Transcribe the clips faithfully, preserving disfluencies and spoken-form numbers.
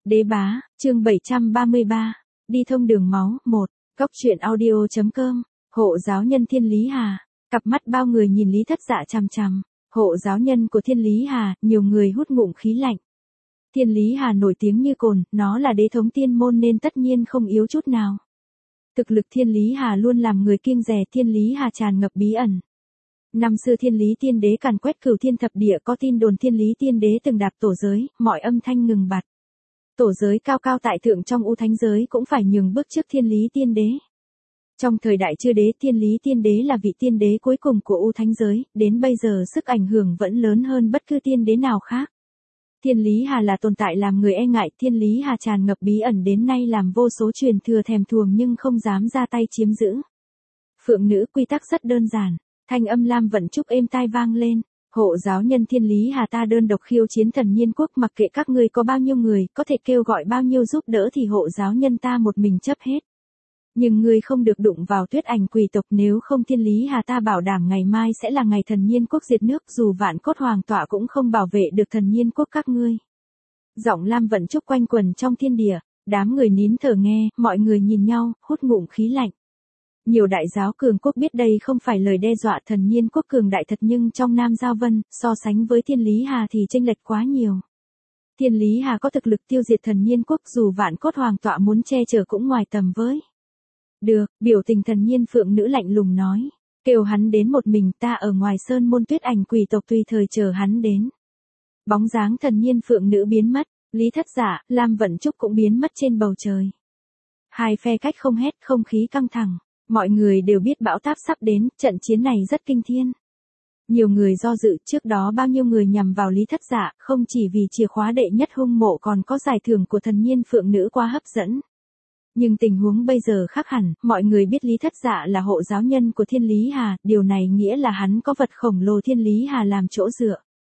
Đế bá, chương bảy trăm ba mươi ba, đi thông đường máu, một, góc truyện audio.com, hộ giáo nhân Thiên Lý Hà, cặp mắt bao người nhìn Lý Thất Dạ chằm chằm, hộ giáo nhân của Thiên Lý Hà, nhiều người hút ngụm khí lạnh. Thiên Lý Hà nổi tiếng như cồn, nó là đế thống tiên môn nên tất nhiên không yếu chút nào. Thực lực Thiên Lý Hà luôn làm người kiêng dè, Thiên Lý Hà tràn ngập bí ẩn. Năm xưa Thiên Lý Tiên Đế càn quét cửu thiên thập địa, có tin đồn Thiên Lý Tiên Đế từng đạp tổ giới, mọi âm thanh ngừng bặt. Tổ giới cao cao tại thượng trong U Thánh giới cũng phải nhường bước trước Thiên Lý Tiên Đế. Trong thời đại chư đế, Thiên Lý Tiên Đế là vị tiên đế cuối cùng của U Thánh giới, đến bây giờ sức ảnh hưởng vẫn lớn hơn bất cứ tiên đế nào khác. Thiên Lý Hà là tồn tại làm người e ngại, Thiên Lý Hà tràn ngập bí ẩn đến nay làm vô số truyền thừa thèm thuồng nhưng không dám ra tay chiếm giữ. Phượng nữ quy tắc rất đơn giản, thanh âm Lam Vận Trúc êm tai vang lên. Hộ giáo nhân Thiên Lý Hà ta đơn độc khiêu chiến Thần Nhiên Quốc, mặc kệ các ngươi có bao nhiêu người, có thể kêu gọi bao nhiêu giúp đỡ thì hộ giáo nhân ta một mình chấp hết. Nhưng ngươi không được đụng vào Tuyết Ảnh quỷ tộc, nếu không Thiên Lý Hà ta bảo đảm ngày mai sẽ là ngày Thần Nhiên Quốc diệt nước, dù vạn cốt hoàng tọa cũng không bảo vệ được Thần Nhiên Quốc các ngươi. Giọng Lam Vận Trúc quanh quần trong thiên địa, đám người nín thở nghe, mọi người nhìn nhau, hút ngụm khí lạnh. Nhiều đại giáo cường quốc biết đây không phải lời đe dọa, Thần Nhiên Quốc cường đại thật nhưng trong Nam Giao Vân, so sánh với Thiên Lý Hà thì chênh lệch quá nhiều. Thiên Lý Hà có thực lực tiêu diệt Thần Nhiên Quốc, dù vạn cốt hoàng tọa muốn che chở cũng ngoài tầm với. Được, biểu tình Thần Nhiên Phượng nữ lạnh lùng nói, kêu hắn đến một mình, ta ở ngoài sơn môn Tuyết Ảnh quỷ tộc tùy thời chờ hắn đến. Bóng dáng Thần Nhiên Phượng nữ biến mất, Lý Thất Dạ, Lam Vận Trúc cũng biến mất trên bầu trời. Hai phe cách không hét, không khí căng thẳng. Mọi người đều biết bão táp sắp đến, trận chiến này rất kinh thiên. Nhiều người do dự, trước đó bao nhiêu người nhằm vào Lý Thất Dạ, không chỉ vì chìa khóa đệ nhất hung mộ còn có giải thưởng của Thần Nhiên Phượng nữ quá hấp dẫn. Nhưng tình huống bây giờ khác hẳn, mọi người biết Lý Thất Dạ là hộ giáo nhân của Thiên Lý Hà, điều này nghĩa là hắn có vật khổng lồ Thiên Lý Hà làm chỗ dựa.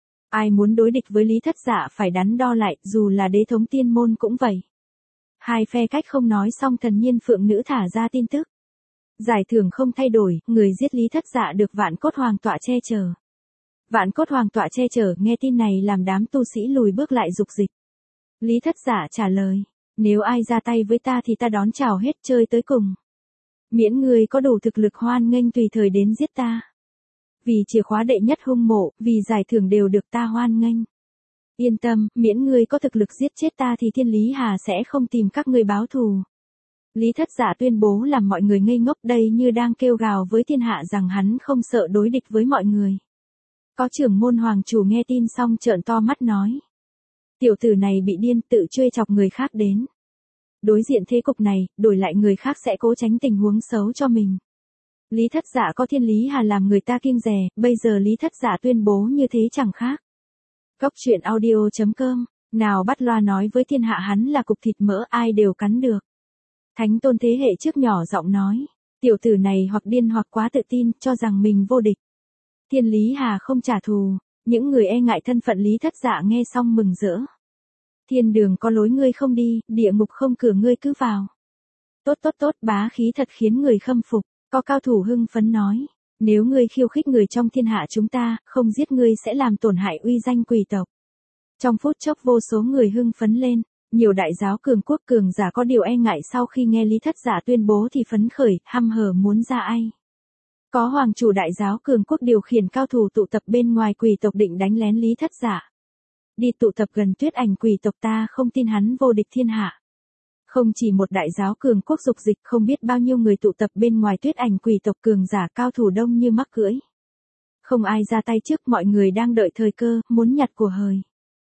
Ai muốn đối địch với Lý Thất Dạ phải đắn đo lại, dù là đế thống tiên môn cũng vậy. Hai phe cách không nói xong, Thần Nhiên Phượng nữ thả ra tin tức. Giải thưởng không thay đổi, người giết Lý Thất Dạ được vạn cốt hoàng tọa che chở. Vạn cốt hoàng tọa che chở, nghe tin này làm đám tu sĩ lùi bước lại dục dịch. Lý Thất Dạ trả lời, nếu ai ra tay với ta thì ta đón chào hết, chơi tới cùng. Miễn người có đủ thực lực hoan nghênh tùy thời đến giết ta. Vì chìa khóa đệ nhất hung mộ, vì giải thưởng đều được ta hoan nghênh. Yên tâm, miễn người có thực lực giết chết ta thì Thiên Lý Hà sẽ không tìm các người báo thù. Lý Thất Dạ tuyên bố làm mọi người ngây ngốc, đây như đang kêu gào với thiên hạ rằng hắn không sợ đối địch với mọi người. Có trưởng môn hoàng chủ nghe tin xong trợn to mắt nói. Tiểu tử này bị điên, tự trêu chọc người khác đến. Đối diện thế cục này, đổi lại người khác sẽ cố tránh tình huống xấu cho mình. Lý Thất Dạ có Thiên Lý Hà làm người ta kiêng dè, bây giờ Lý Thất Dạ tuyên bố như thế chẳng khác. Góc truyện audio.com, nào bắt loa nói với thiên hạ hắn là cục thịt mỡ, ai đều cắn được. Thánh tôn thế hệ trước nhỏ giọng nói, tiểu tử này hoặc điên hoặc quá tự tin, cho rằng mình vô địch. Thiên Lý Hà không trả thù, những người e ngại thân phận Lý Thất Dạ nghe xong mừng rỡ. Thiên đường có lối ngươi không đi, địa ngục không cửa ngươi cứ vào. Tốt tốt tốt, bá khí thật khiến người khâm phục, có cao thủ hưng phấn nói, nếu ngươi khiêu khích người trong thiên hạ chúng ta, không giết ngươi sẽ làm tổn hại uy danh quỷ tộc. Trong phút chốc vô số người hưng phấn lên. Nhiều đại giáo cường quốc cường giả có điều e ngại sau khi nghe Lý Thất Dạ tuyên bố thì phấn khởi, hăm hở muốn ra ai. Có hoàng chủ đại giáo cường quốc điều khiển cao thủ tụ tập bên ngoài quỷ tộc định đánh lén Lý Thất Dạ. Đi tụ tập gần Tuyết Ảnh quỷ tộc, ta không tin hắn vô địch thiên hạ. Không chỉ một đại giáo cường quốc dục dịch, không biết bao nhiêu người tụ tập bên ngoài Tuyết Ảnh quỷ tộc, cường giả cao thủ đông như mắc cưỡi. Không ai ra tay trước, mọi người đang đợi thời cơ, muốn nhặt của hời.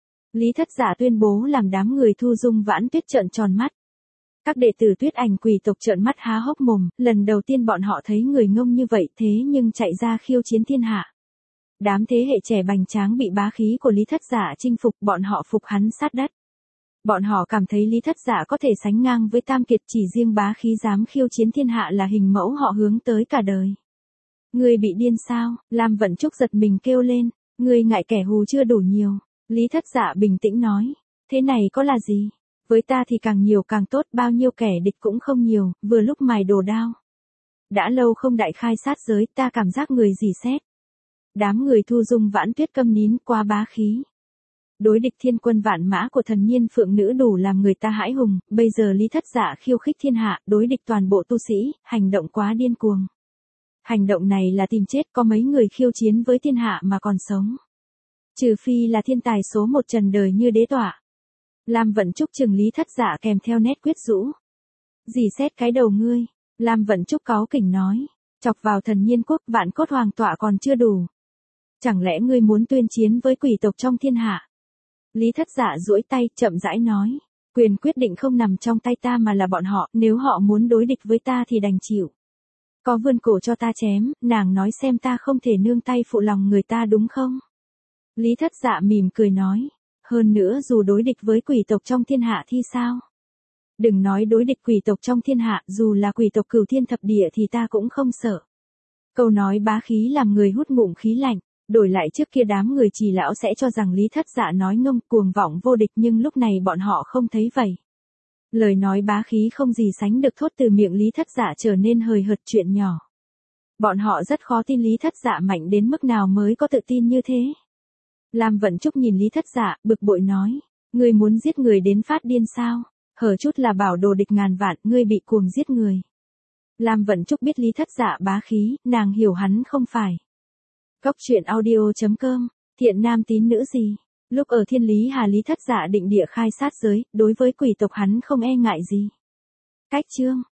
Lý Thất Dạ tuyên bố làm đám người Thu Dung Vãn Tuyết trợn tròn mắt. Các đệ tử Tuyết Ảnh quỷ tộc trợn mắt há hốc mồm, lần đầu tiên bọn họ thấy người ngông như vậy thế nhưng chạy ra khiêu chiến thiên hạ. Đám thế hệ trẻ bành tráng bị bá khí của Lý Thất Dạ chinh phục, bọn họ phục hắn sát đất. Bọn họ cảm thấy Lý Thất Dạ có thể sánh ngang với Tam Kiệt, chỉ riêng bá khí dám khiêu chiến thiên hạ là hình mẫu họ hướng tới cả đời. Ngươi bị điên sao? Lam Vận Trúc giật mình kêu lên, ngươi ngại kẻ hù chưa đủ nhiều. Lý Thất Dạ bình tĩnh nói, thế này có là gì? Với ta thì càng nhiều càng tốt, bao nhiêu kẻ địch cũng không nhiều, vừa lúc mài đồ đao. Đã lâu không đại khai sát giới, ta cảm giác người dỉ xét. Đám người Thu Dung Vãn Tuyết câm nín, quá bá khí. đối địch thiên quân vạn mã của thần nhiên phượng nữ đủ làm người ta hãi hùng, bây giờ Lý Thất Dạ khiêu khích thiên hạ, đối địch toàn bộ tu sĩ, hành động quá điên cuồng. Hành động này là tìm chết, có mấy người khiêu chiến với thiên hạ mà còn sống. Trừ phi là thiên tài số một trần đời như đế tọa. Lam Vận Trúc chừng Lý Thất Dạ kèm theo nét quyết rũ. Dì xét cái đầu ngươi, Lam Vận Trúc cáu kỉnh nói, chọc vào thần nhiên quốc vạn cốt hoàng tọa còn chưa đủ. Chẳng lẽ ngươi muốn tuyên chiến với quỷ tộc trong thiên hạ? Lý Thất Dạ duỗi tay chậm rãi nói, quyền quyết định không nằm trong tay ta mà là bọn họ, nếu họ muốn đối địch với ta thì đành chịu. Có vươn cổ cho ta chém, nàng nói xem ta không thể nương tay phụ lòng người ta đúng không? Lý Thất Dạ mỉm cười nói, hơn nữa dù đối địch với quỷ tộc trong thiên hạ thì sao? Đừng nói đối địch quỷ tộc trong thiên hạ, dù là quỷ tộc cửu thiên thập địa thì ta cũng không sợ. Câu nói bá khí làm người hút ngụm khí lạnh, đổi lại trước kia đám người Trì lão sẽ cho rằng Lý Thất Dạ nói ngông cuồng vọng vô địch, nhưng lúc này bọn họ không thấy vậy. Lời nói bá khí không gì sánh được thốt từ miệng Lý Thất Dạ trở nên hời hợt chuyện nhỏ. Bọn họ rất khó tin Lý Thất Dạ mạnh đến mức nào mới có tự tin như thế. Lam Vận Trúc nhìn Lý Thất Dạ, bực bội nói, ngươi muốn giết người đến phát điên sao? Hở chút là bảo đồ địch ngàn vạn, ngươi bị cuồng giết người. Lam Vận Trúc biết Lý Thất Dạ bá khí, nàng hiểu hắn không phải. Góc truyện audio chấm com, thiện nam tín nữ gì? Lúc ở Thiên Lý Hà Lý Thất Dạ định địa khai sát giới, đối với quỷ tộc hắn không e ngại gì. Cách chương